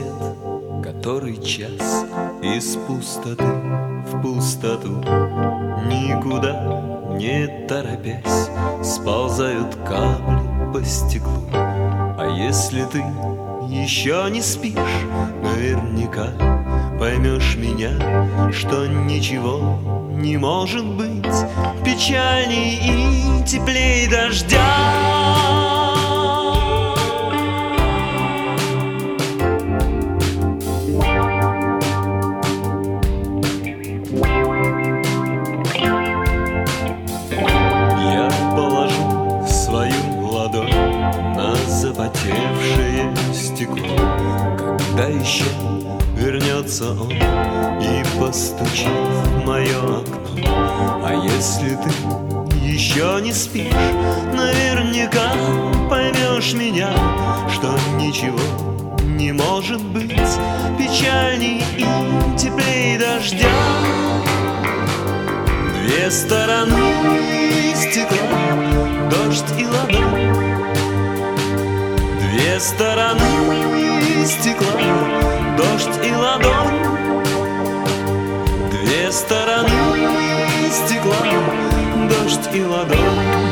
свет, который час из пустоты в пустоту, никуда не торопясь, сползают капли по стеклу. А если ты еще не спишь, наверняка поймешь меня, что ничего не может быть печальней и теплей дождя. Я положу свою ладонь на запотевшее стекло, когда еще вернется он и постучит в мое окно. А если ты еще не спишь, наверняка поймешь меня, что ничего не может быть печальней и теплей дождя. Две стороны стекла, дождь и ладонь. Две стороны стекла, дождь и ладонь. Две стороны стекла, дождь и ладонь.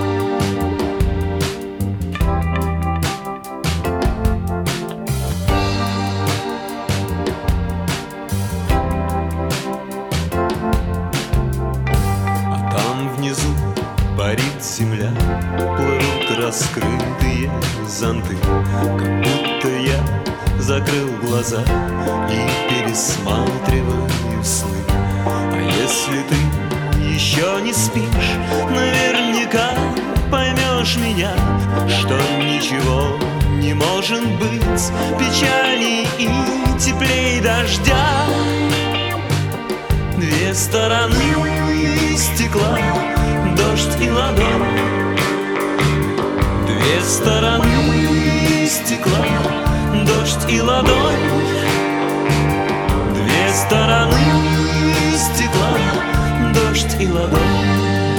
А там внизу парит земля, плывут раскрытые зонты, как будто я закрыл глаза и пересматриваю сны. А если ты еще не спишь, наверняка поймешь меня, что ничего не может быть печальней и теплей дождя. Две стороны стекла, дождь и ладонь. Две стороны стекла, дождь и ладонь. Две стороны стекла, дождь и ладонь.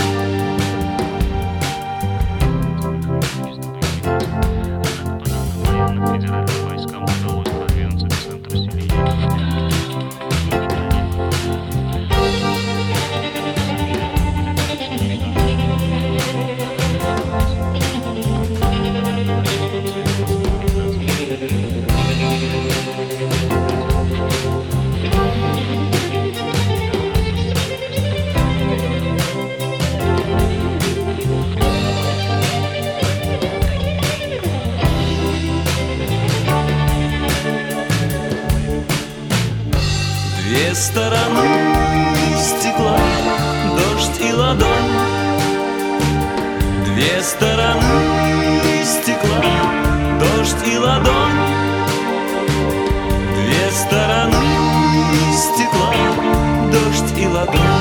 Две стороны стекла, дождь и ладонь. Две стороны стекла, дождь и ладонь. Две стороны стекла, дождь и ладонь.